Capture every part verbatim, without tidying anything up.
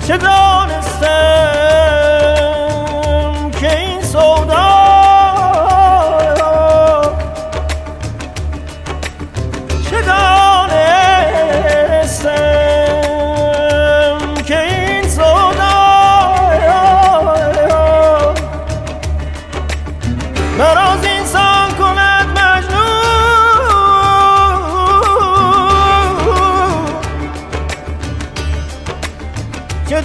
چه دانستم که این سودا چه دانستم که این سودا مرا از انسان کند مجنون چه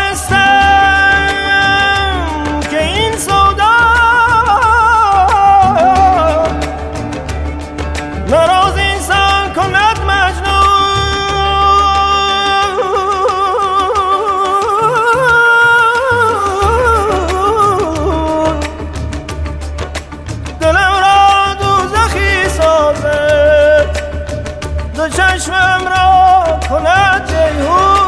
دانستم که این سودا مرا از انسان کند مجنون دلم را دوزخی سازد دو چشمم را کند جیهون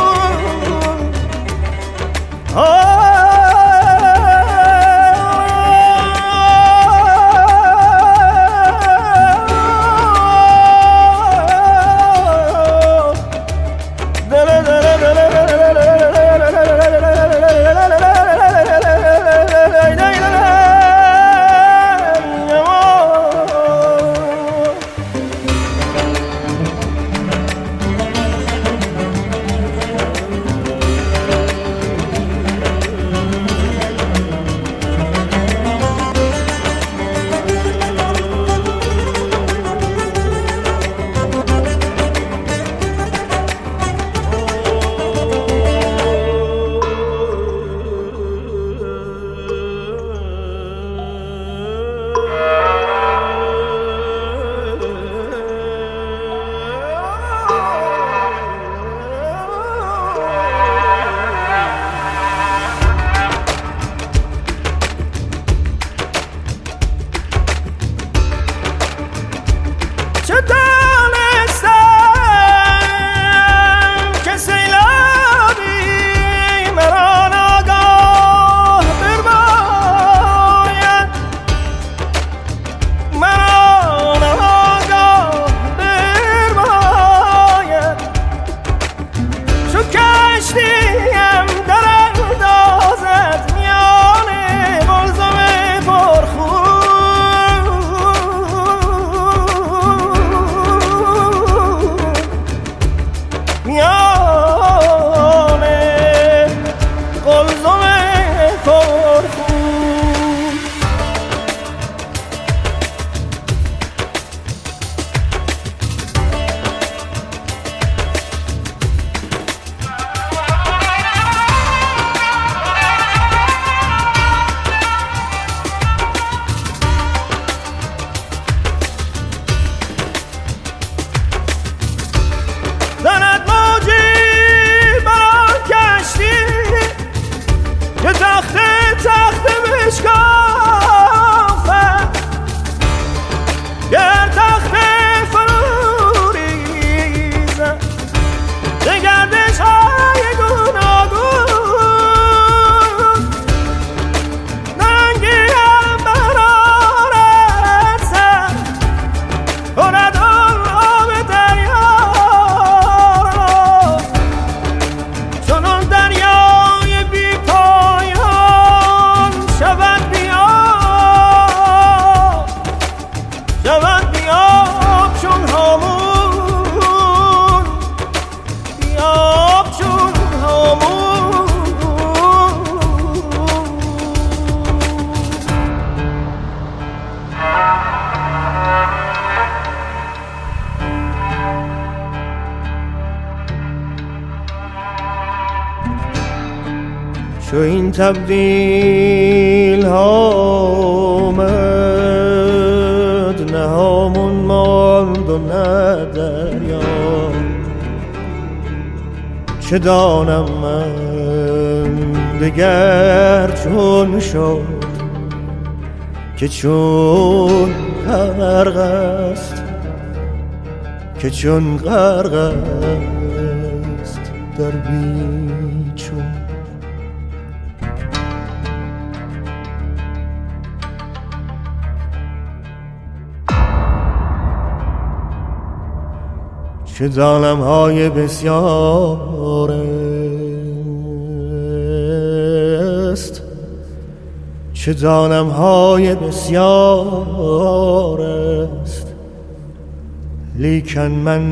چو این تبدیل ها آمد نه همون ماند و نه دریا چه دانم من دگر چون شد که چون غرق است که چون غرق است در بیچون چه ظالم های بسیاره که دانم های بسیار است، لیکن من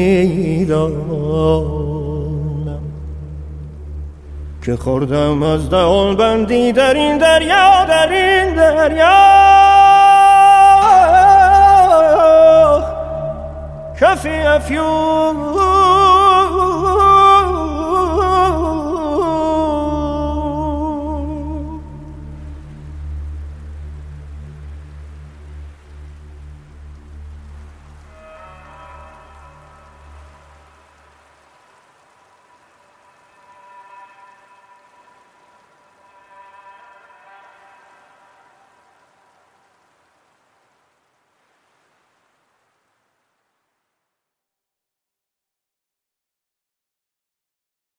نمیدانم که خوردم از دهان بندی در این دریا، در این دریا کفی افیون